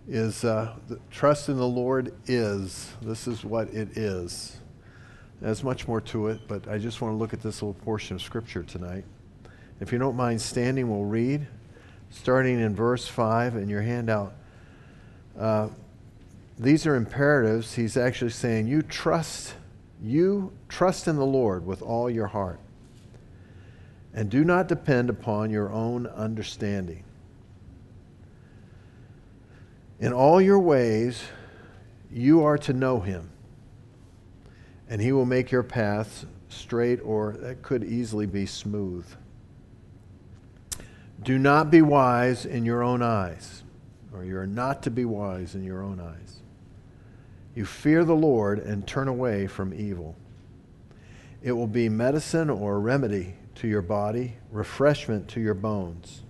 is trust in the Lord is. This is what it is. There's much more to it, but I just want to look at this little portion of Scripture tonight. If you don't mind standing, we'll read, starting in verse 5 in your handout. These are imperatives. He's actually saying, you trust in the Lord with all your heart, and do not depend upon your own understanding. In all your ways, you are to know him, and he will make your paths straight, or that could easily be smooth. Do not be wise in your own eyes, or you're not to be wise in your own eyes. You fear the Lord and turn away from evil. It will be medicine or remedy to your body, refreshment to your bones.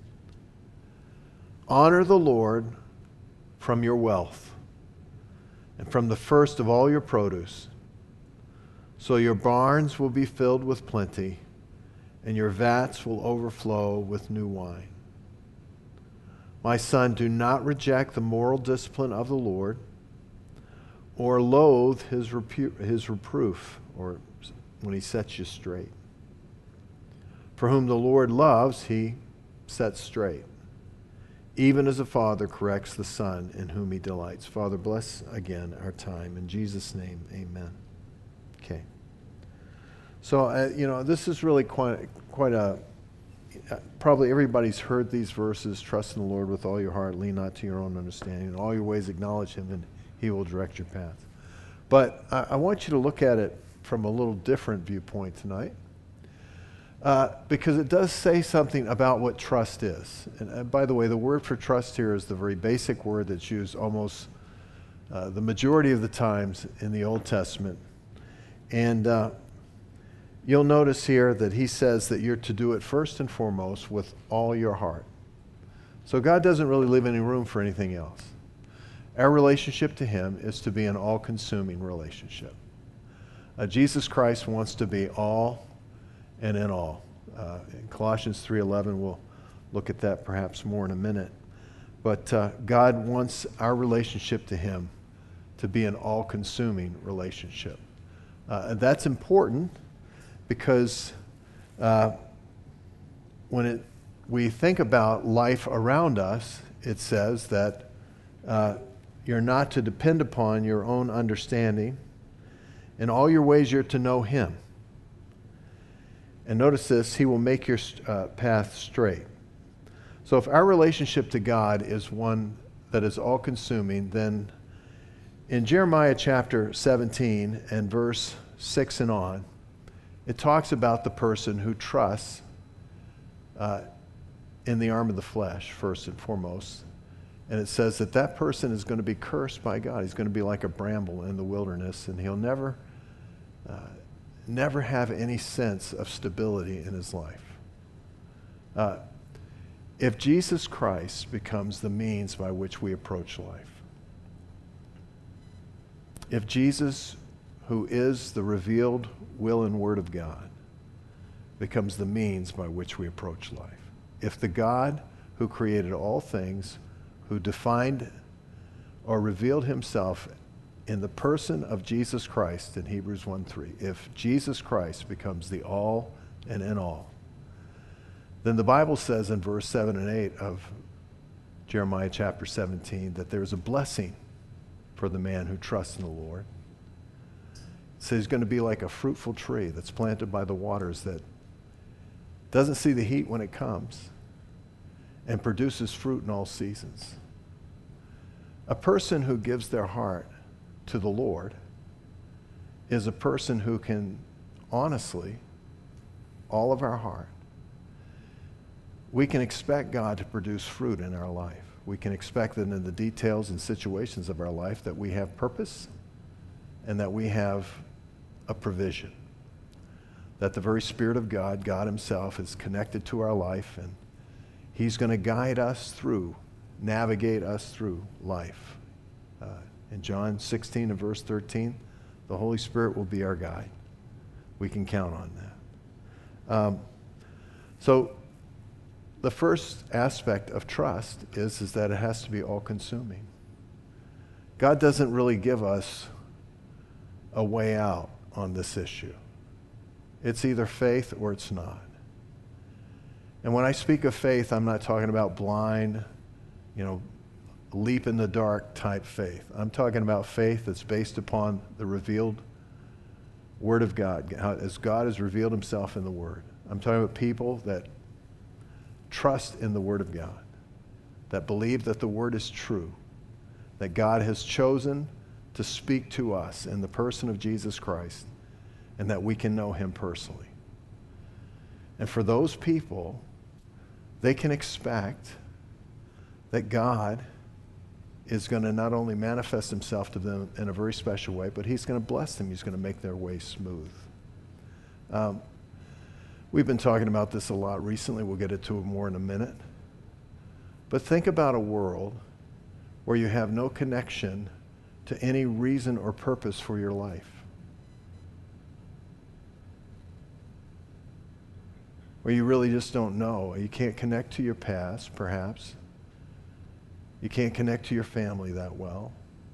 Honor the Lord from your wealth and from the first of all your produce. So your barns will be filled with plenty, and your vats will overflow with new wine. My son, do not reject the moral discipline of the Lord, or loathe his reproof, or when he sets you straight. For whom the Lord loves, he sets straight, even as a father corrects the son in whom he delights. Father, bless again our time. In Jesus' name, amen. Okay. So, this is really quite a, probably everybody's heard these verses. Trust in the Lord with all your heart. Lean not to your own understanding. In all your ways acknowledge him, and he will direct your path. But I want you to look at it from a little different viewpoint tonight. Because it does say something about what trust is. And by the way, the word for trust here is the very basic word that's used almost the majority of the times in the Old Testament. And you'll notice here that he says that you're to do it first and foremost with all your heart. So God doesn't really leave any room for anything else. Our relationship to him is to be an all-consuming relationship. Jesus Christ wants to be all and in all. In Colossians 3:11, we'll look at that perhaps more in a minute. But God wants our relationship to him to be an all-consuming relationship. And that's important because when we think about life around us, it says that you're not to depend upon your own understanding. In all your ways, you're to know him. And notice this, he will make your path straight. So if our relationship to God is one that is all-consuming, then in Jeremiah chapter 17 and verse 6 and on, it talks about the person who trusts in the arm of the flesh, first and foremost. And it says that that person is going to be cursed by God. He's going to be like a bramble in the wilderness, and he'll never have any sense of stability in his life. If Jesus Christ becomes the means by which we approach life, if Jesus, who is the revealed will and word of God, becomes the means by which we approach life, if the God who created all things, who defined or revealed himself in the person of Jesus Christ in Hebrews 1:3, if Jesus Christ becomes the all and in all, then the Bible says in verse 7 and 8 of Jeremiah chapter 17 that there's a blessing for the man who trusts in the Lord. It says he's going to be like a fruitful tree that's planted by the waters that doesn't see the heat when it comes and produces fruit in all seasons. A person who gives their heart to the Lord is a person who can honestly, all of our heart, we can expect God to produce fruit in our life. We can expect that in the details and situations of our life that we have purpose and that we have a provision. That the very Spirit of God, God himself, is connected to our life, and he's going to guide us through, navigate us through life. In John 16 and verse 13, the Holy Spirit will be our guide. We can count on that. So the first aspect of trust is that it has to be all-consuming. God doesn't really give us a way out on this issue. It's either faith or it's not. And when I speak of faith, I'm not talking about blind, leap in the dark type faith. I'm talking about faith that's based upon the revealed Word of God, as God has revealed himself in the Word. I'm talking about people that trust in the Word of God, that believe that the Word is true, that God has chosen to speak to us in the person of Jesus Christ, and that we can know him personally. And for those people, they can expect that God is going to not only manifest himself to them in a very special way, but he's going to bless them. He's going to make their way smooth. We've been talking about this a lot recently. We'll get into it more in a minute. But think about a world where you have no connection to any reason or purpose for your life. Where you really just don't know. You can't connect to your past, perhaps. You can't connect to your family that well.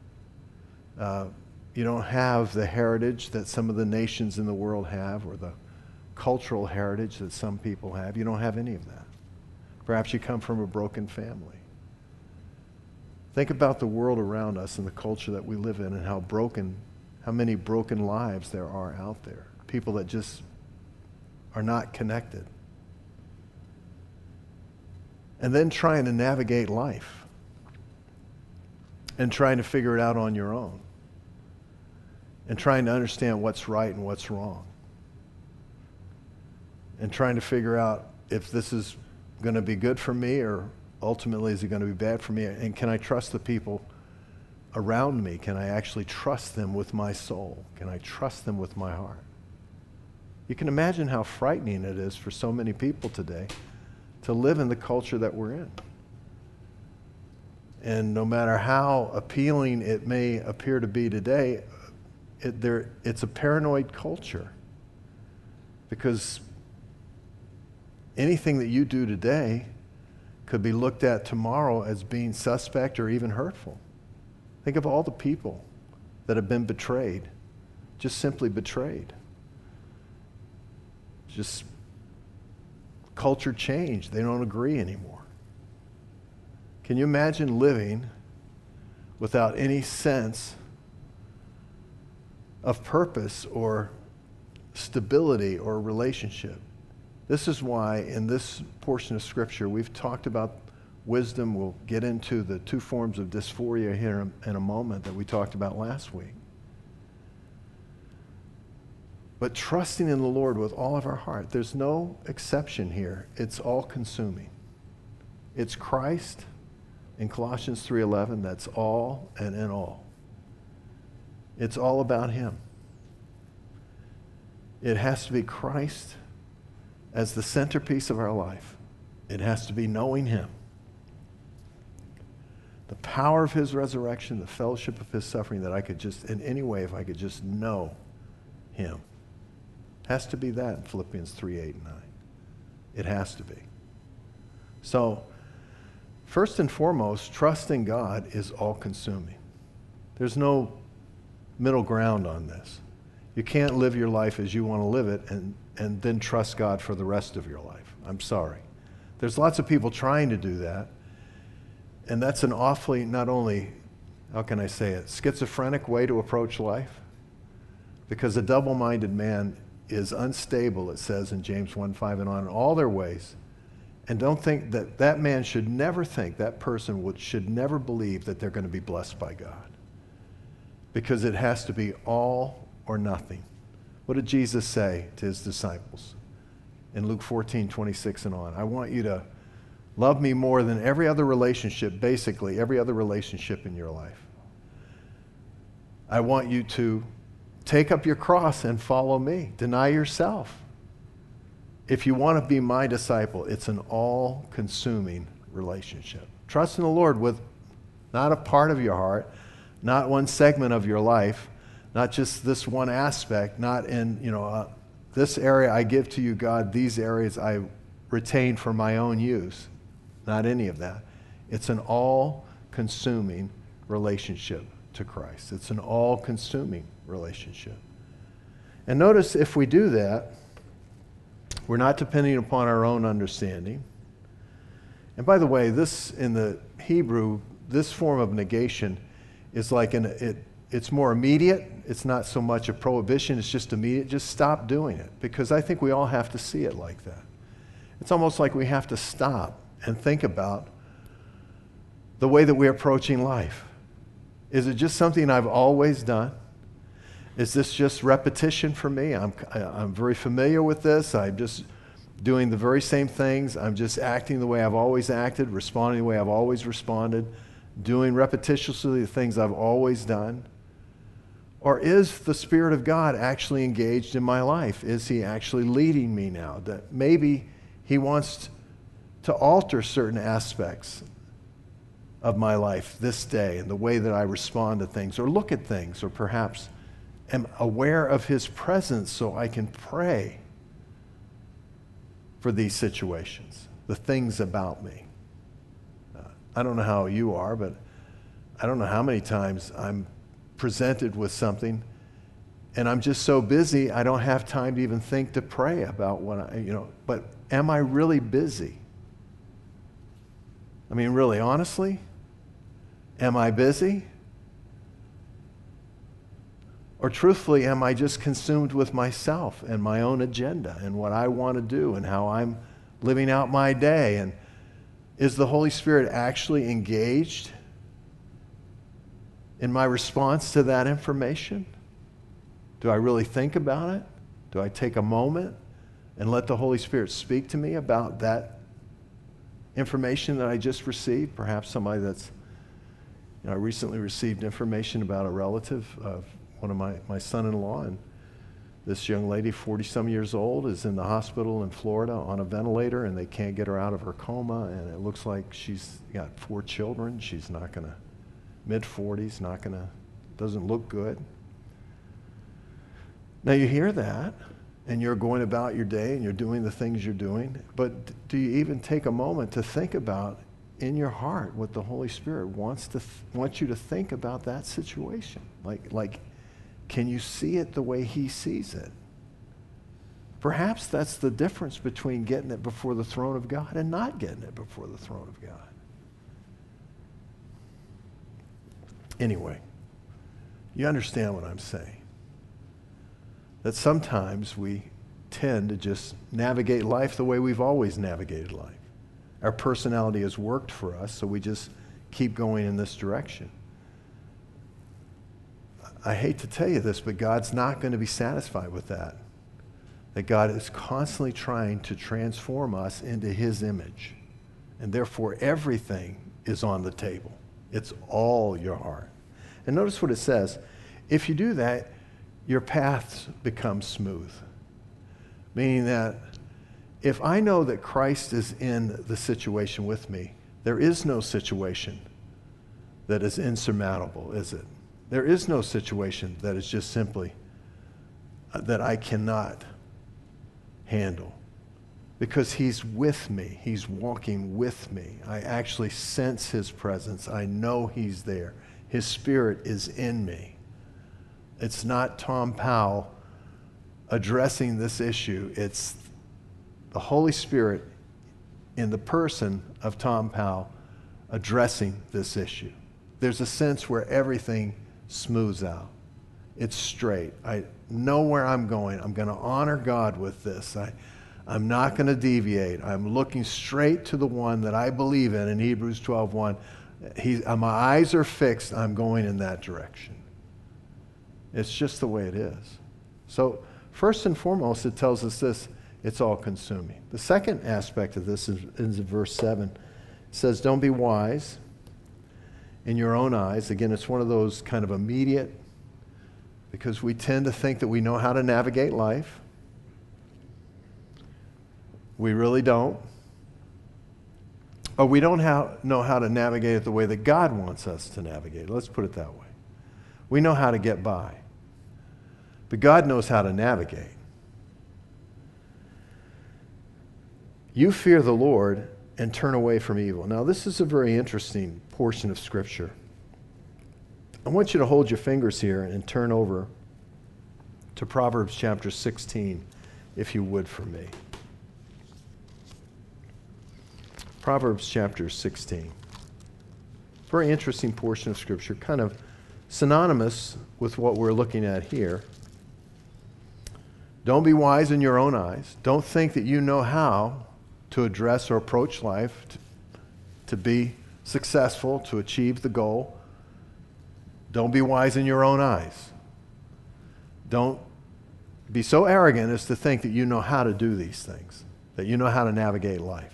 You don't have the heritage that some of the nations in the world have, or the cultural heritage that some people have. You don't have any of that. Perhaps you come from a broken family. Think about the world around us and the culture that we live in, and how many broken lives there are out there. People that just are not connected. And then trying to navigate life and trying to figure it out on your own and trying to understand what's right and what's wrong and trying to figure out if this is going to be good for me, or ultimately is it going to be bad for me, and can I trust the people around me? Can I actually trust them with my soul? Can I trust them with my heart? You can imagine how frightening it is for so many people today to live in the culture that we're in. And no matter how appealing it may appear to be today, it's a paranoid culture, because anything that you do today could be looked at tomorrow as being suspect or even hurtful. Think of all the people that have been betrayed, just simply betrayed. Just culture changed. They don't agree anymore. Can you imagine living without any sense of purpose or stability or relationship? This is why in this portion of Scripture we've talked about wisdom. We'll get into the two forms of dysphoria here in a moment that we talked about last week. But trusting in the Lord with all of our heart, there's no exception here. It's all-consuming. It's Christ in Colossians 3:11, that's all and in all. It's all about him. It has to be Christ as the centerpiece of our life. It has to be knowing him. The power of his resurrection, the fellowship of his suffering, that I could just, in any way, if I could just know him. Has to be that in Philippians 3:8 and 9. It has to be. So, first and foremost, trusting God is all-consuming. There's no middle ground on this. You can't live your life as you want to live it and then trust God for the rest of your life. I'm sorry. There's lots of people trying to do that, and that's an awfully, not only, how can I say it, schizophrenic way to approach life, because a double-minded man is unstable, it says in James 1:5 and on, in all their ways. And don't think that man should never think, that person should never believe that they're going to be blessed by God. Because it has to be all or nothing. What did Jesus say to his disciples in Luke 14:26 and on? I want you to love me more than every other relationship, basically every other relationship in your life. I want you to take up your cross and follow me. Deny yourself. If you want to be my disciple, it's an all-consuming relationship. Trust in the Lord with not a part of your heart, not one segment of your life, not just this one aspect, not in, this area I give to you, God, these areas I retained for my own use. Not any of that. It's an all-consuming relationship to Christ. It's an all-consuming relationship. And notice if we do that, we're not depending upon our own understanding. And by the way, this in the Hebrew, this form of negation is like it's more immediate. It's not so much a prohibition, it's just immediate. Just stop doing it, because I think we all have to see it like that. It's almost like we have to stop and think about the way that we're approaching life. Is it just something I've always done? Is this just repetition for me? I'm very familiar with this. I'm just doing the very same things. I'm just acting the way I've always acted, responding the way I've always responded, doing repetitiously the things I've always done. Or is the Spirit of God actually engaged in my life? Is He actually leading me now? That maybe He wants to alter certain aspects of my life this day and the way that I respond to things or look at things, or perhaps am aware of His presence so I can pray for these situations, the things about me. I don't know how you are, but I don't know how many times I'm presented with something and I'm just so busy I don't have time to even think to pray about what but am I really busy? I mean, really, honestly, am I busy? Or truthfully, am I just consumed with myself and my own agenda and what I want to do and how I'm living out my day? And is the Holy Spirit actually engaged in my response to that information? Do I really think about it? Do I take a moment and let the Holy Spirit speak to me about that information that I just received? Perhaps somebody that's, I recently received information about a relative of one of my son-in-law, and this young lady, 40-some years old, is in the hospital in Florida on a ventilator, and they can't get her out of her coma, and it looks like she's got 4 children. She's not going to, mid-40s, doesn't look good. Now you hear that, and you're going about your day, and you're doing the things you're doing, but do you even take a moment to think about in your heart what the Holy Spirit wants you to think about that situation? Like, can you see it the way He sees it? Perhaps that's the difference between getting it before the throne of God and not getting it before the throne of God. Anyway, you understand what I'm saying. That sometimes we tend to just navigate life the way we've always navigated life. Our personality has worked for us, so we just keep going in this direction. I hate to tell you this, but God's not going to be satisfied with that. That God is constantly trying to transform us into His image. And therefore, everything is on the table. It's all your heart. And notice what it says. If you do that, your paths become smooth. Meaning that if I know that Christ is in the situation with me, there is no situation that is insurmountable, is it? There is no situation that is just simply that I cannot handle, because He's with me. He's walking with me. I actually sense His presence. I know He's there. His Spirit is in me. It's not Tom Powell addressing this issue. It's the Holy Spirit in the person of Tom Powell addressing this issue. There's a sense where everything smooths out. It's straight. I know where I'm going. I'm going to honor God with this. I'm not going to deviate. I'm looking straight to the one that I believe in Hebrews 12:1. My eyes are fixed. I'm going in that direction. It's just the way it is. So first and foremost, it tells us this: it's all consuming. The second aspect of this is in verse 7. It says, don't be wise in your own eyes. Again, it's one of those kind of immediate, because we tend to think that we know how to navigate life. We really don't. Or we don't know how to navigate it the way that God wants us to navigate it. Let's put it that way. We know how to get by. But God knows how to navigate. You fear the Lord and turn away from evil. Now, this is a very interesting portion of Scripture. I want you to hold your fingers here and turn over to Proverbs chapter 16, if you would, for me. Proverbs chapter 16. Very interesting portion of Scripture, kind of synonymous with what we're looking at here. Don't be wise in your own eyes. Don't think that you know how to address or approach life, to be successful, to achieve the goal. Don't be wise in your own eyes. Don't be so arrogant as to think that you know how to do these things, that you know how to navigate life.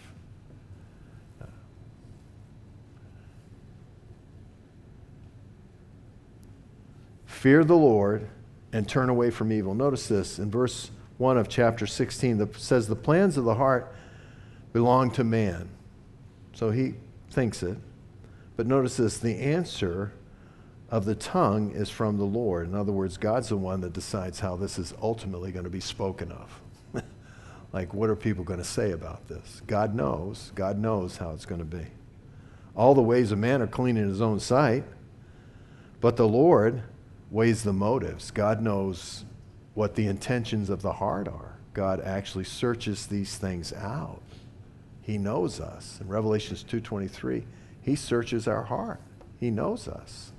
Fear the Lord and turn away from evil. Notice this in verse 1 of chapter 16. That says, the plans of the heart belong to man. So he thinks it. But notice this, the answer of the tongue is from the Lord. In other words, God's the one that decides how this is ultimately going to be spoken of. Like, what are people going to say about this? God knows. God knows how it's going to be. All the ways of man are clean in his own sight, but the Lord weighs the motives. God knows what the intentions of the heart are. God actually searches these things out. He knows us. In Revelations 2:23, he searches our heart. He knows us.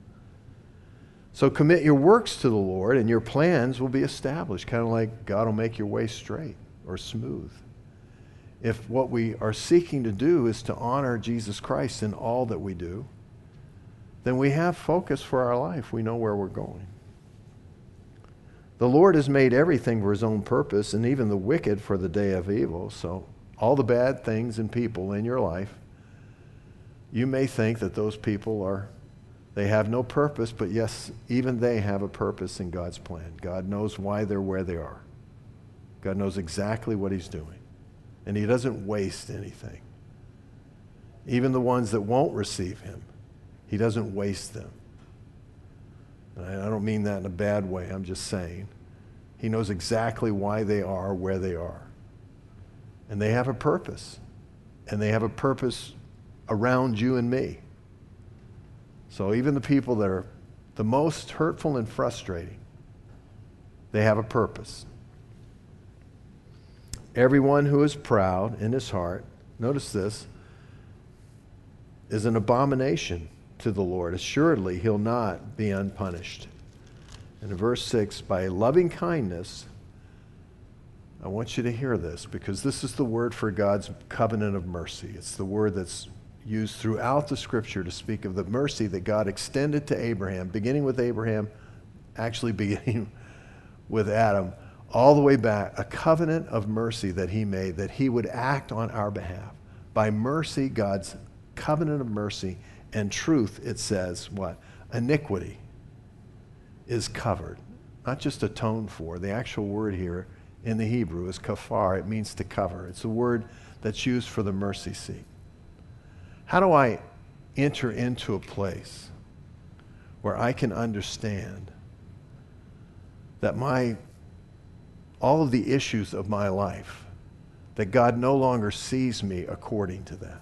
So commit your works to the Lord and your plans will be established. Kind of like God will make your way straight or smooth. If what we are seeking to do is to honor Jesus Christ in all that we do, then we have focus for our life. We know where we're going. The Lord has made everything for his own purpose, and even the wicked for the day of evil. So all the bad things and people in your life, you may think that those people they have no purpose, but yes, even they have a purpose in God's plan. God knows why they're where they are. God knows exactly what he's doing. And he doesn't waste anything. Even the ones that won't receive him, he doesn't waste them. And I don't mean that in a bad way. I'm just saying he knows exactly why they are where they are. And they have a purpose. And they have a purpose around you and me. So even the people that are the most hurtful and frustrating, they have a purpose. Everyone who is proud in his heart, notice this, is an abomination to the Lord. Assuredly, he'll not be unpunished. And in verse 6, by loving kindness, I want you to hear this, because this is the word for God's covenant of mercy. It's the word that's used throughout the Scripture to speak of the mercy that God extended to Abraham, beginning with Abraham, actually beginning with Adam, all the way back, a covenant of mercy that he made, that he would act on our behalf. By mercy, God's covenant of mercy and truth, it says, what? Iniquity is covered, not just atoned for. The actual word here in the Hebrew is kafar. It means to cover. It's a word that's used for the mercy seat. How do I enter into a place where I can understand that all of the issues of my life, that God no longer sees me according to that?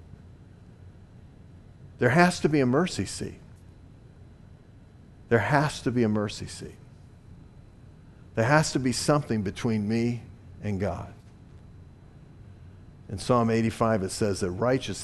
There has to be a mercy seat. There has to be a mercy seat. There has to be something between me and God. In Psalm 85, it says that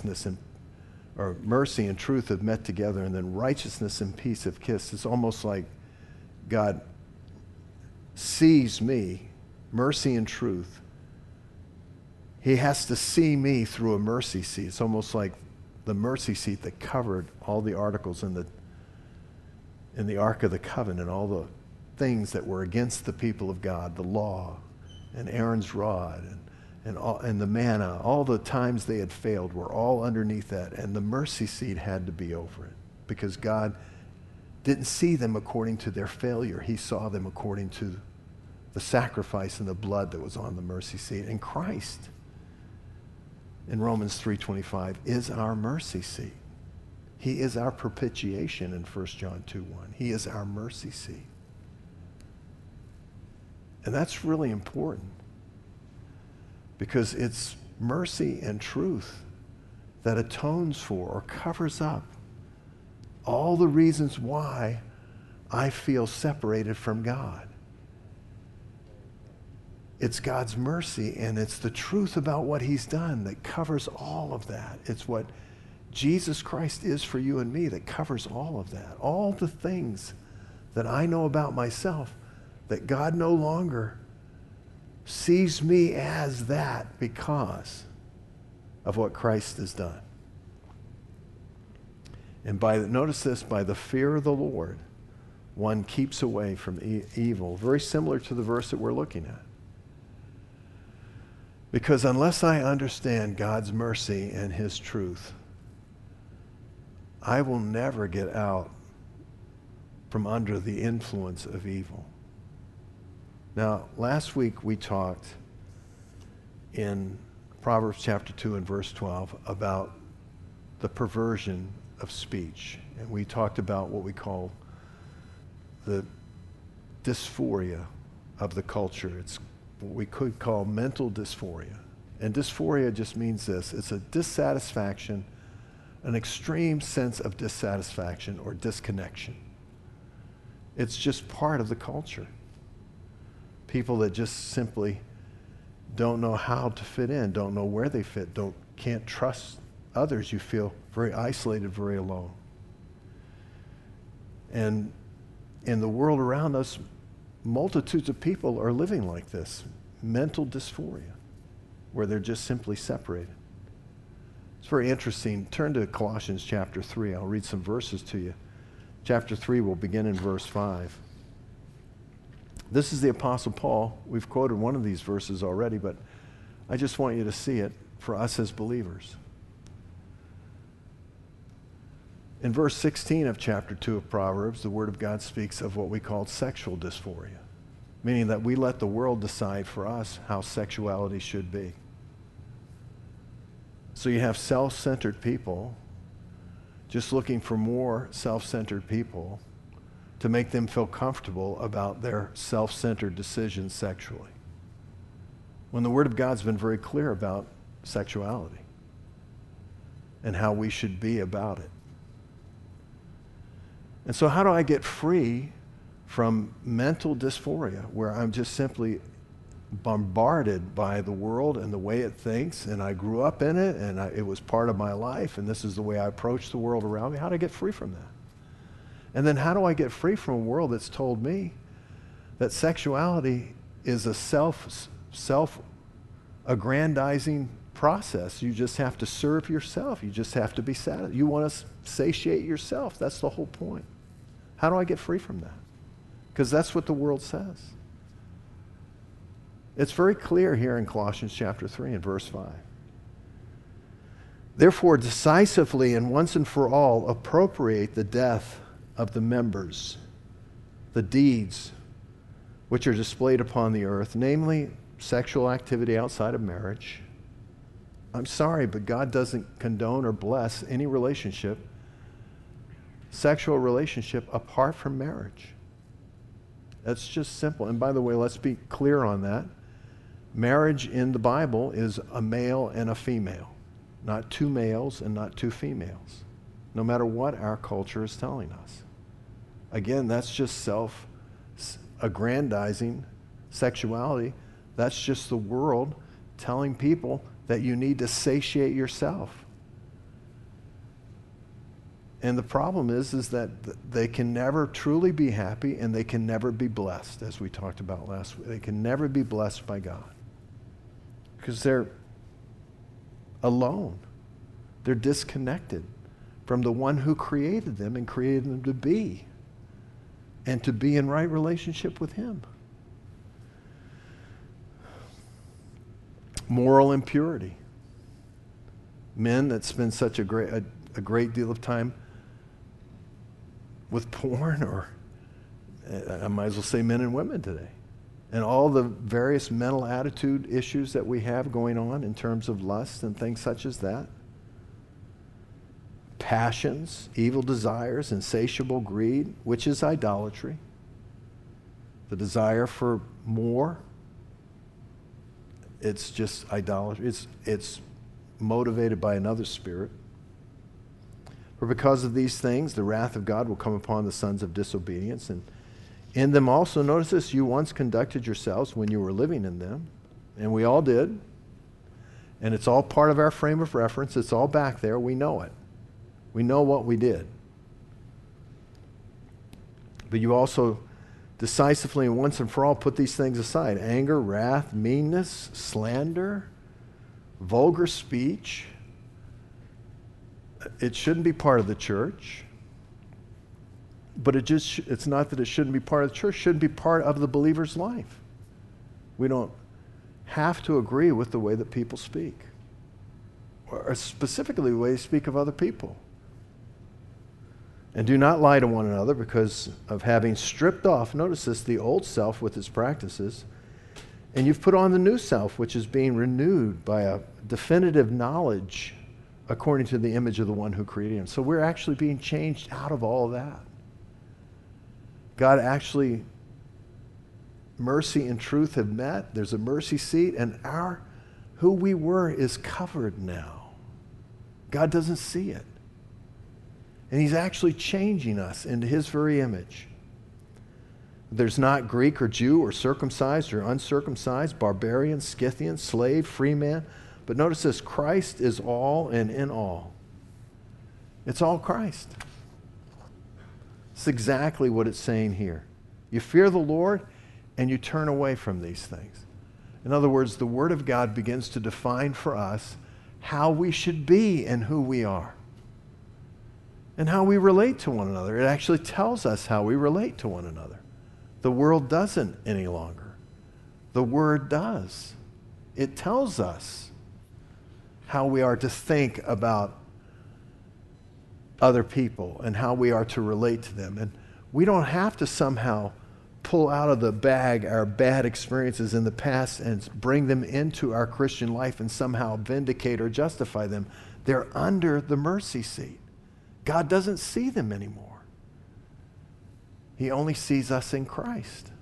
mercy and truth have met together, and then righteousness and peace have kissed. It's almost like God sees me, mercy and truth. He has to see me through a mercy seat. It's almost like the mercy seat that covered all the articles in the Ark of the Covenant, all the things that were against the people of God, the law and Aaron's rod and the manna, all the times they had failed were all underneath that, and the mercy seat had to be over it, because God didn't see them according to their failure. He saw them according to the sacrifice and the blood that was on the mercy seat. And Christ, in Romans 3:25, is our mercy seat. He is our propitiation in 1 John 2:1. He is our mercy seat. And that's really important, because it's mercy and truth that atones for or covers up all the reasons why I feel separated from God. It's God's mercy and it's the truth about what he's done that covers all of that. It's what Jesus Christ is for you and me that covers all of that. All the things that I know about myself that God no longer sees me as that because of what Christ has done. And notice this, by the fear of the Lord, one keeps away from evil. Very similar to the verse that we're looking at. Because unless I understand God's mercy and his truth, I will never get out from under the influence of evil. Now, last week we talked in Proverbs chapter 2 and verse 12 about the perversion of speech. And we talked about what we call the dysphoria of the culture. It's what we could call mental dysphoria. And dysphoria just means this. It's a dissatisfaction, an extreme sense of dissatisfaction or disconnection. It's just part of the culture. People that just simply don't know how to fit in, don't know where they fit, can't trust others. You feel very isolated, very alone. And in the world around us, multitudes of people are living like this, mental dysphoria, where they're just simply separated. It's very interesting. Turn to Colossians chapter 3. I'll read some verses to you. Chapter 3 will begin in verse 5. This is the Apostle Paul. We've quoted one of these verses already, but I just want you to see it for us as believers. In verse 16 of chapter 2 of Proverbs, the Word of God speaks of what we call sexual dysphoria, meaning that we let the world decide for us how sexuality should be. So you have self-centered people just looking for more self-centered people to make them feel comfortable about their self-centered decisions sexually. When the Word of God's been very clear about sexuality and how we should be about it. And so how do I get free from mental dysphoria where I'm just simply bombarded by the world and the way it thinks, and I grew up in it, and it was part of my life, and this is the way I approach the world around me? How do I get free from that? And then how do I get free from a world that's told me that sexuality is a self-aggrandizing process? You just have to serve yourself. You just have to be satisfied. You want to satiate yourself. That's the whole point. How do I get free from that? Because that's what the world says. It's very clear here in Colossians chapter 3 and verse 5. Therefore, decisively and once and for all, appropriate the death of the members, the deeds which are displayed upon the earth, namely sexual activity outside of marriage. I'm sorry, but God doesn't condone or bless any relationship, sexual relationship, apart from marriage. That's just simple. And by the way, let's be clear on that. Marriage in the Bible is a male and a female, not two males and not two females, no matter what our culture is telling us. Again, that's just self-aggrandizing sexuality. That's just the world telling people that you need to satiate yourself. And the problem is that they can never truly be happy and they can never be blessed, as we talked about last week. They can never be blessed by God because they're alone. They're disconnected from the one who created them and created them to be and to be in right relationship with him. Moral impurity. Men that spend such a great deal of time with porn, or I might as well say men and women today, and all the various mental attitude issues that we have going on in terms of lust and things such as that. Passions, evil desires, insatiable greed, which is idolatry. The desire for more it's just idolatry. It's motivated by another spirit. For because of these things, the wrath of God will come upon the sons of disobedience. And in them also, notice this, you once conducted yourselves when you were living in them. And we all did. And it's all part of our frame of reference. It's all back there. We know it. We know what we did. But you also decisively and once and for all put these things aside: anger, wrath, meanness, slander, vulgar speech. It shouldn't be part of the church. But it's not that it shouldn't be part of the church. It shouldn't be part of the believer's life. We don't have to agree with the way that people speak, or specifically the way they speak of other people. And do not lie to one another, because of having stripped off, notice this, the old self with its practices, and you've put on the new self, which is being renewed by a definitive knowledge according to the image of the one who created him. So we're actually being changed out of all of that. God actually, mercy and truth have met. There's a mercy seat, and who we were is covered now. God doesn't see it. And he's actually changing us into his very image. There's not Greek or Jew or circumcised or uncircumcised, barbarian, Scythian, slave, free man. But notice this: Christ is all and in all. It's all Christ. It's exactly what it's saying here. You fear the Lord and you turn away from these things. In other words, the Word of God begins to define for us how we should be and who we are, and how we relate to one another. It actually tells us how we relate to one another. The world doesn't any longer. The Word does. It tells us how we are to think about other people and how we are to relate to them. And we don't have to somehow pull out of the bag our bad experiences in the past and bring them into our Christian life and somehow vindicate or justify them. They're under the mercy seat. God doesn't see them anymore. He only sees us in Christ.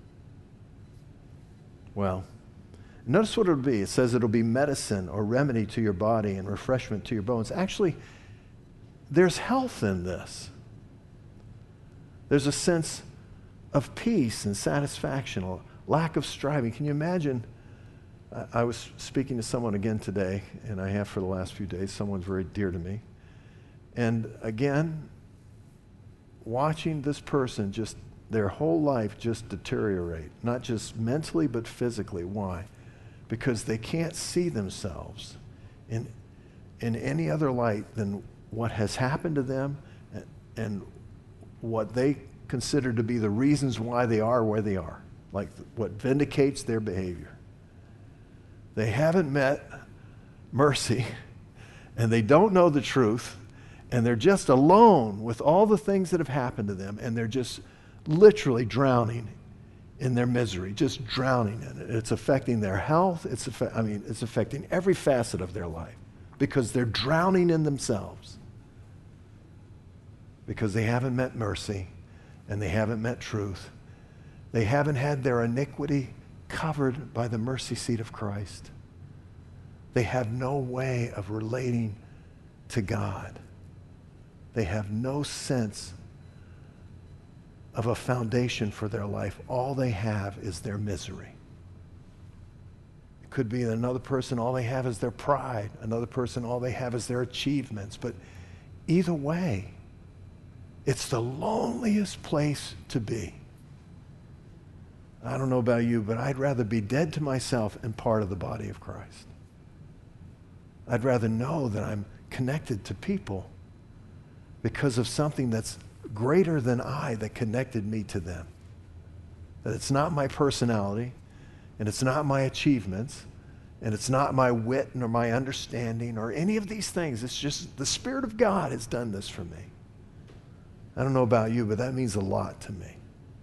Well, notice what it'll be. It says it'll be medicine or remedy to your body and refreshment to your bones. Actually, there's health in this. There's a sense of peace and satisfaction, a lack of striving. Can you imagine? I was speaking to someone again today, and I have for the last few days, someone very dear to me. And again, watching this person just their whole life just deteriorate, not just mentally but physically. Why? Because they can't see themselves in any other light than what has happened to them and what they consider to be the reasons why they are where they are, like what vindicates their behavior. They haven't met mercy, and they don't know the truth, and they're just alone with all the things that have happened to them, and they're just literally drowning in their misery, just drowning in it. It's affecting their health. It's affecting every facet of their life, because they're drowning in themselves, because they haven't met mercy and they haven't met truth. They haven't had their iniquity covered by the mercy seat of Christ. They have no way of relating to God. They have no sense of a foundation for their life. All they have is their misery. It could be another person, all they have is their pride. Another person, all they have is their achievements. But either way, it's the loneliest place to be. I don't know about you, but I'd rather be dead to myself and part of the body of Christ. I'd rather know that I'm connected to people because of something that's greater than I that connected me to them. That it's not my personality, and it's not my achievements, and it's not my wit nor my understanding or any of these things. It's just the Spirit of God has done this for me. I don't know about you, but that means a lot to me.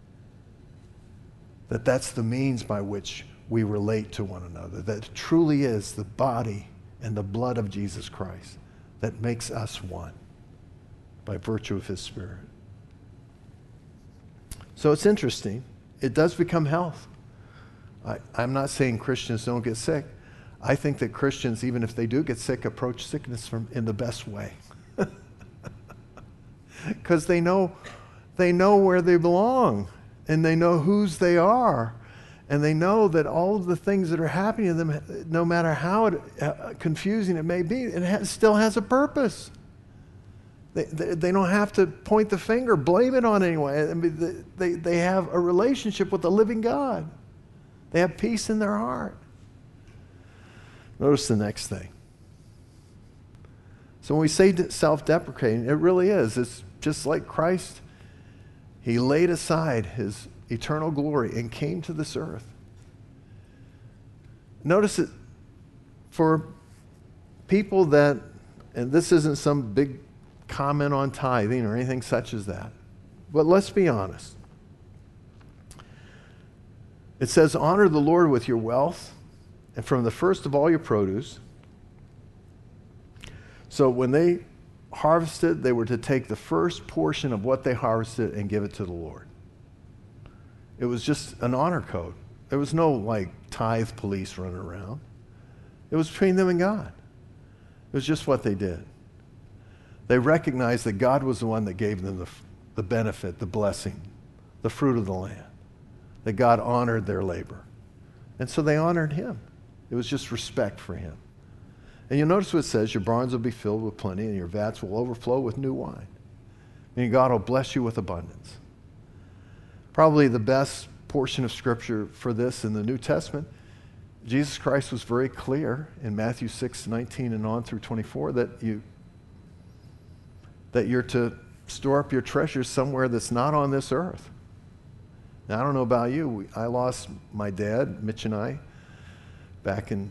That's the means by which we relate to one another. That truly is the body and the blood of Jesus Christ that makes us one by virtue of his Spirit. So it's interesting. It does become health. I'm not saying Christians don't get sick. I think that Christians, even if they do get sick, approach sickness in the best way. Because they know where they belong, and they know whose they are, and they know that all of the things that are happening to them, no matter how confusing it may be, it still has a purpose. They don't have to point the finger, blame it on anyone. I mean, they have a relationship with the living God. They have peace in their heart. Notice the next thing. So when we say self-deprecating, it really is. It's just like Christ. He laid aside his eternal glory and came to this earth. Notice it for people that, and this isn't some big comment on tithing or anything such as that, but let's be honest. It says, honor the Lord with your wealth and from the first of all your produce. So when they harvested, they were to take the first portion of what they harvested and give it to the Lord. It was just an honor code. There was no like tithe police running around. It was between them and God. It was just what they did. They recognized that God was the one that gave them the benefit, the blessing, the fruit of the land, that God honored their labor. And so they honored him. It was just respect for him. And you'll notice what it says, your barns will be filled with plenty and your vats will overflow with new wine. And God will bless you with abundance. Probably the best portion of Scripture for this in the New Testament, Jesus Christ was very clear in Matthew 6:19 and on through 24 that you're to store up your treasures somewhere that's not on this earth. Now, I don't know about you. I lost my dad, Mitch and I, back in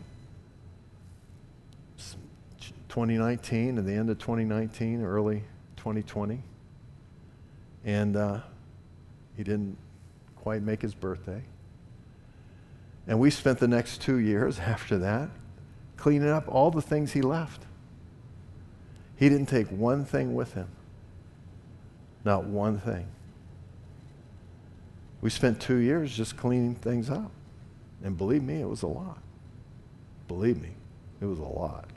2019, at the end of 2019, early 2020. And he didn't quite make his birthday. And we spent the next 2 years after that cleaning up all the things he left. He didn't take one thing with him. Not one thing. We spent 2 years just cleaning things up. And believe me, it was a lot. Believe me, it was a lot.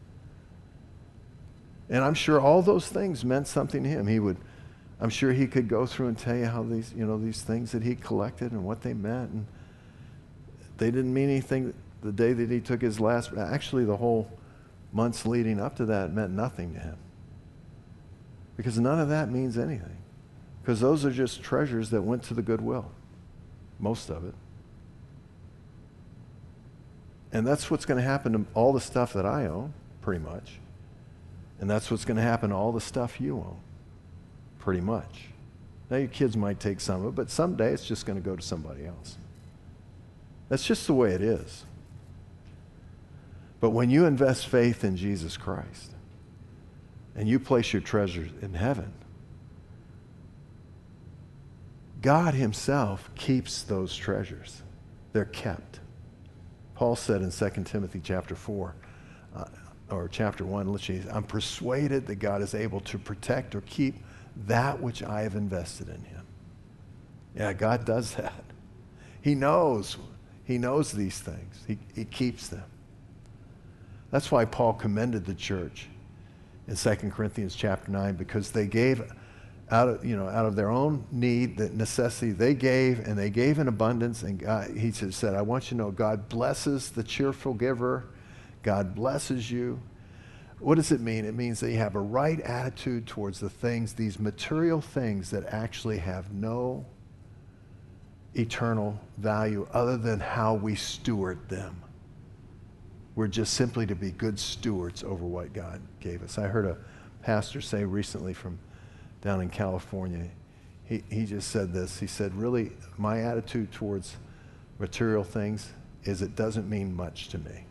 And I'm sure all those things meant something to him. I'm sure he could go through and tell you how these things that he collected and what they meant. And they didn't mean anything the day that he took his last, actually the whole months leading up to that meant nothing to him. Because none of that means anything. Because those are just treasures that went to the Goodwill. Most of it. And that's what's going to happen to all the stuff that I own, pretty much. And that's what's going to happen to all the stuff you own, pretty much. Now your kids might take some of it, but someday it's just going to go to somebody else. That's just the way it is. But when you invest faith in Jesus Christ and you place your treasures in heaven, God himself keeps those treasures. They're kept. Paul said in 2 Timothy chapter 4, or chapter 1, literally, I'm persuaded that God is able to protect or keep that which I have invested in him. Yeah, God does that. He knows these things. He keeps them. That's why Paul commended the church in 2 Corinthians chapter 9, because they gave out of their own need, the necessity, they gave, and they gave in abundance. And God, he said, I want you to know God blesses the cheerful giver. God blesses you. What does it mean? It means that you have a right attitude towards the things, these material things that actually have no eternal value other than how we steward them. We're just simply to be good stewards over what God gave us. I heard a pastor say recently from down in California, he just said this. He said, really, my attitude towards material things is it doesn't mean much to me.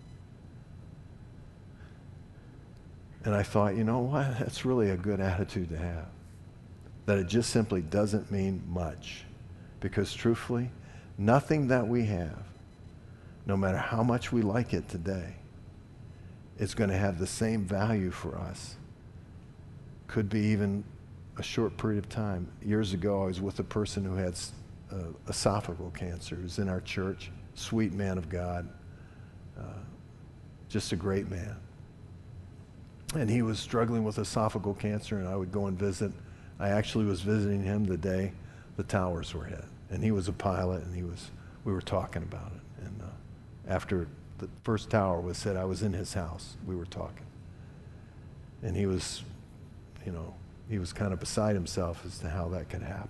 And I thought, you know what? That's really a good attitude to have. That it just simply doesn't mean much. Because truthfully, nothing that we have, no matter how much we like it today, is going to have the same value for us. Could be even a short period of time. Years ago, I was with a person who had esophageal cancer. He was in our church, sweet man of God, just a great man. And he was struggling with esophageal cancer, and I would go and visit. I actually was visiting him the day the towers were hit. And he was a pilot, and we were talking about it. And after the first tower was hit, I was in his house. We were talking. And he was, he was kind of beside himself as to how that could happen.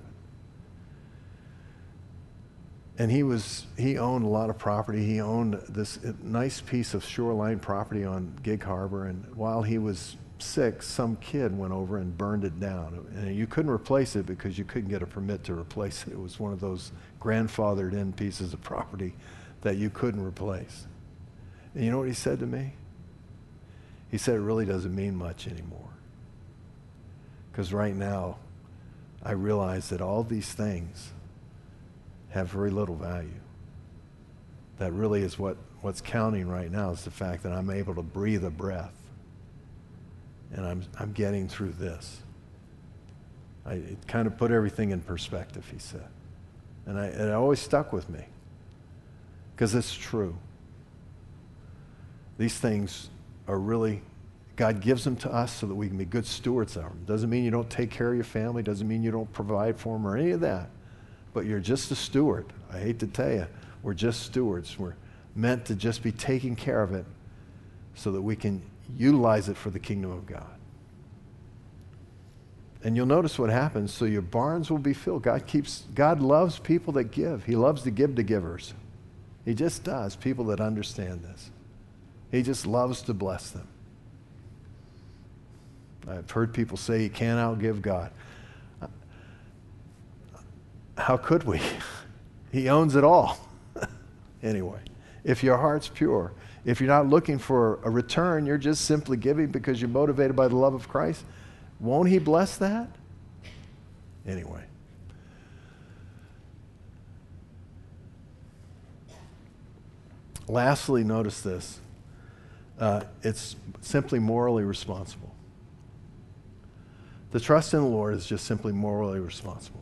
And he owned a lot of property. He owned this nice piece of shoreline property on Gig Harbor. And while he was sick, some kid went over and burned it down. And you couldn't replace it because you couldn't get a permit to replace it. It was one of those grandfathered in pieces of property that you couldn't replace. And you know what he said to me? He said, it really doesn't mean much anymore. Because right now, I realize that all these things have very little value. That really is what's counting right now, is the fact that I'm able to breathe a breath. And I'm getting through this. It kind of put everything in perspective, he said. And it always stuck with me. Because it's true. These things are really, God gives them to us so that we can be good stewards of them. Doesn't mean you don't take care of your family. Doesn't mean you don't provide for them or any of that. But you're just a steward. I hate to tell you, we're just stewards. We're meant to just be taking care of it so that we can utilize it for the kingdom of God. And you'll notice what happens. So your barns will be filled. God loves people that give. He loves to give to givers. He just does. People that understand this. He just loves to bless them. I've heard people say you can't outgive God. How could we? He owns it all. Anyway, if your heart's pure, if you're not looking for a return, you're just simply giving because you're motivated by the love of Christ, won't he bless that? Anyway. Lastly, notice this. It's simply morally responsible. The trust in the Lord is just simply morally responsible.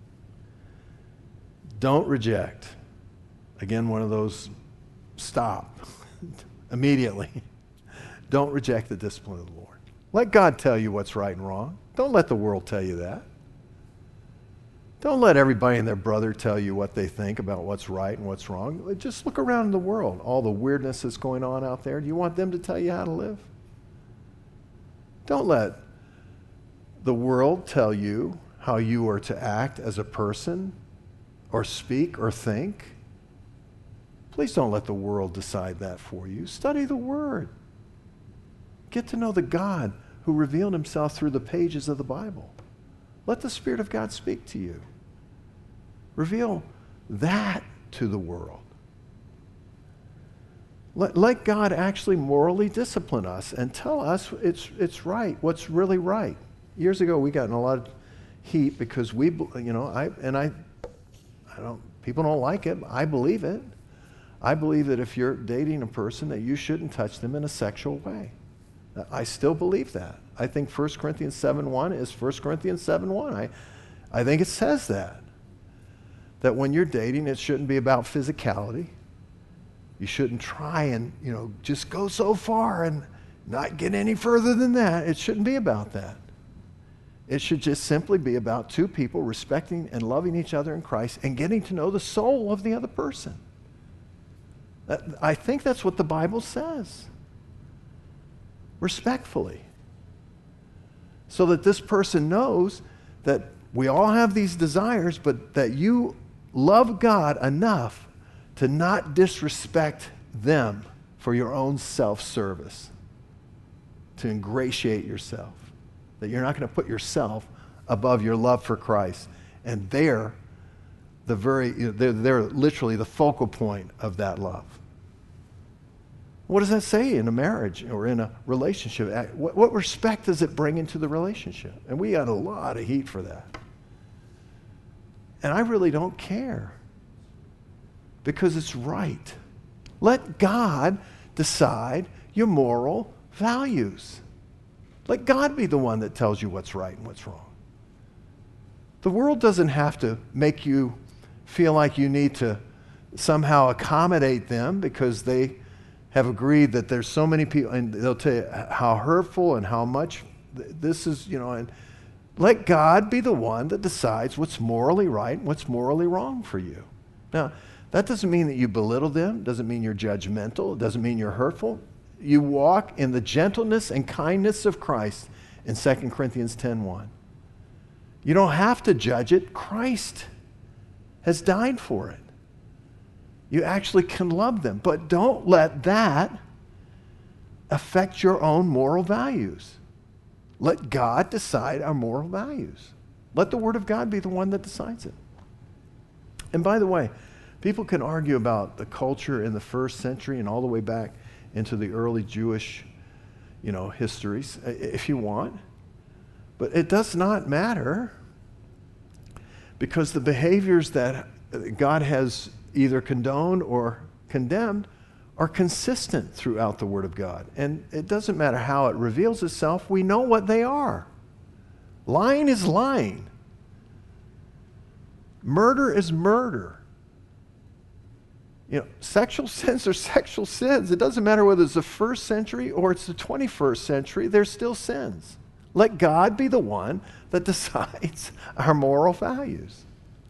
Don't reject. Again, one of those stop immediately. Don't reject the discipline of the Lord. Let God tell you what's right and wrong. Don't let the world tell you that. Don't let everybody and their brother tell you what they think about what's right and what's wrong. Just look around the world, all the weirdness that's going on out there. Do you want them to tell you how to live? Don't let the world tell you how you are to act as a person or speak or think. Please don't let the world decide that for you. Study the Word. Get to know the God who revealed himself through the pages of the Bible. Let the Spirit of God speak to you. Reveal that to the world. Let God actually morally discipline us and tell us it's right, what's really right. Years ago, we got in a lot of heat because people don't like it. I believe it. I believe that if you're dating a person, that you shouldn't touch them in a sexual way. I still believe that. I think 1 Corinthians 7:1 is 1 Corinthians 7:1. I think it says that when you're dating, it shouldn't be about physicality. You shouldn't try and, just go so far and not get any further than that. It shouldn't be about that. It should just simply be about two people respecting and loving each other in Christ and getting to know the soul of the other person. I think that's what the Bible says. Respectfully. So that this person knows that we all have these desires, but that you love God enough to not disrespect them for your own self-service, to ingratiate yourself, that you're not going to put yourself above your love for Christ. And they're literally the focal point of that love. What does that say in a marriage or in a relationship? What respect does it bring into the relationship? And we got a lot of heat for that. And I really don't care because it's right. Let God decide your moral values. Let God be the one that tells you what's right and what's wrong. The world doesn't have to make you feel like you need to somehow accommodate them because they have agreed that there's so many people, and they'll tell you how hurtful and how much this is, and let God be the one that decides what's morally right and what's morally wrong for you. Now, that doesn't mean that you belittle them, doesn't mean you're judgmental, doesn't mean you're hurtful. You walk in the gentleness and kindness of Christ in 2 Corinthians 10:1. You don't have to judge it. Christ has died for it. You actually can love them, but don't let that affect your own moral values. Let God decide our moral values. Let the Word of God be the one that decides it. And by the way, people can argue about the culture in the first century and all the way back into the early Jewish, histories, if you want. But it does not matter, because the behaviors that God has either condoned or condemned are consistent throughout the Word of God. And it doesn't matter how it reveals itself, we know what they are. Lying is lying. Murder is murder. Sexual sins are sexual sins. It doesn't matter whether it's the first century or it's the 21st century, they're still sins. Let God be the one that decides our moral values.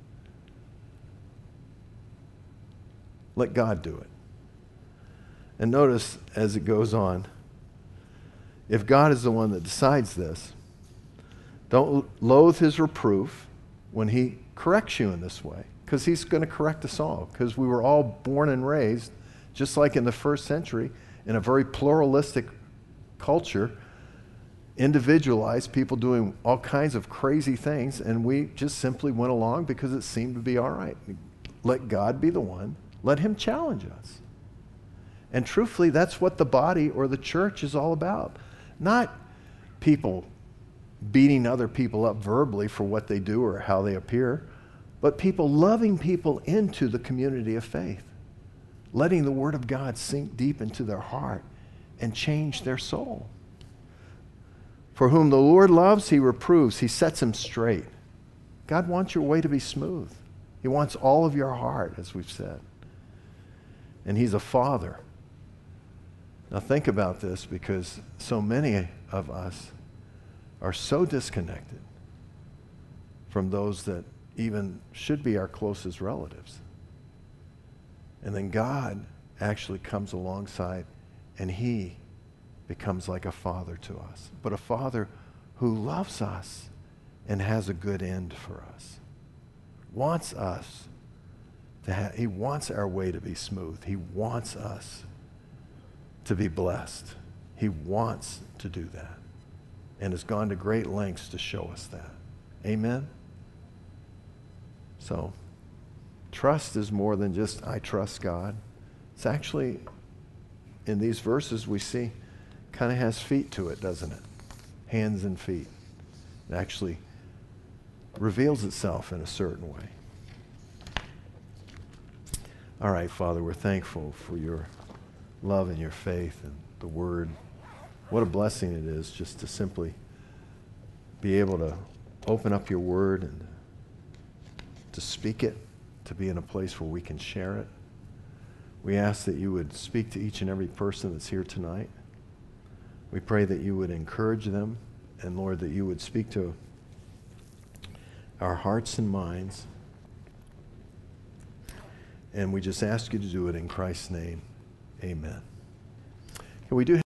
Let God do it. And notice as it goes on, if God is the one that decides this, don't loathe his reproof when he corrects you in this way, because he's going to correct us all, because we were all born and raised, just like in the first century, in a very pluralistic culture, individualized, people doing all kinds of crazy things, and we just simply went along because it seemed to be all right. Let God be the one. Let him challenge us. And truthfully, that's what the body or the church is all about. Not people beating other people up verbally for what they do or how they appear, but people loving people into the community of faith, letting the Word of God sink deep into their heart and change their soul. For whom the Lord loves, he reproves. He sets him straight. God wants your way to be smooth. He wants all of your heart, as we've said. And he's a father. Now think about this, because so many of us are so disconnected from those that even should be our closest relatives. And then God actually comes alongside, and he becomes like a father to us, but a father who loves us and has a good end for us. Wants us to he wants our way to be smooth. He wants us to be blessed. He wants to do that, and has gone to great lengths to show us that. Amen? So, trust is more than just, I trust God. It's actually, in these verses we see, kind of has feet to it, doesn't it? Hands and feet. It actually reveals itself in a certain way. All right, Father, we're thankful for your love and your faith and the Word. What a blessing it is just to simply be able to open up your Word and to speak it, to be in a place where we can share it. We ask that you would speak to each and every person that's here tonight. We pray that you would encourage them, and Lord, that you would speak to our hearts and minds. And we just ask you to do it in Christ's name. Amen. And we do